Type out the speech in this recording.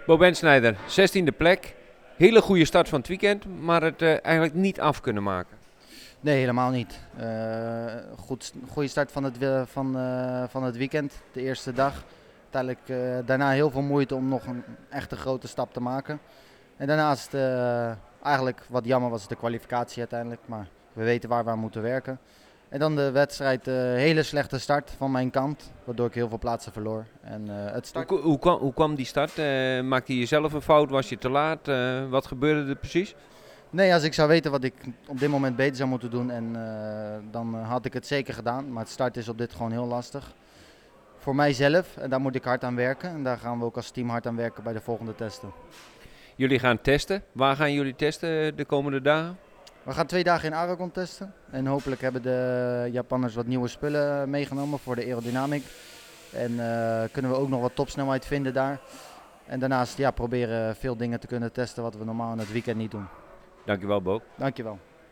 Bo Bendsnijder, 16e plek. Hele goede start van het weekend, maar het eigenlijk niet af kunnen maken. Nee, helemaal niet. Goede start van het weekend, de eerste dag. Uiteindelijk daarna heel veel moeite om nog een echte grote stap te maken. En daarnaast eigenlijk wat jammer was de kwalificatie uiteindelijk, maar we weten waar we aan moeten werken. En dan de wedstrijd, hele slechte start van mijn kant, waardoor ik heel veel plaatsen verloor. En het start... Hoe kwam die start? Maakte je zelf een fout? Was je te laat? Wat gebeurde er precies? Nee, als ik zou weten wat ik op dit moment beter zou moeten doen, dan had ik het zeker gedaan. Maar het start is op dit gewoon heel lastig. Voor mijzelf, en daar moet ik hard aan werken. En daar gaan we ook als team hard aan werken bij de volgende testen. Jullie gaan testen. Waar gaan jullie testen de komende dagen? We gaan 2 dagen in Aragon testen. En hopelijk hebben de Japanners wat nieuwe spullen meegenomen voor de aerodynamiek. En kunnen we ook nog wat topsnelheid vinden daar. En daarnaast proberen veel dingen te kunnen testen wat we normaal in het weekend niet doen. Dankjewel, Bo. Dankjewel.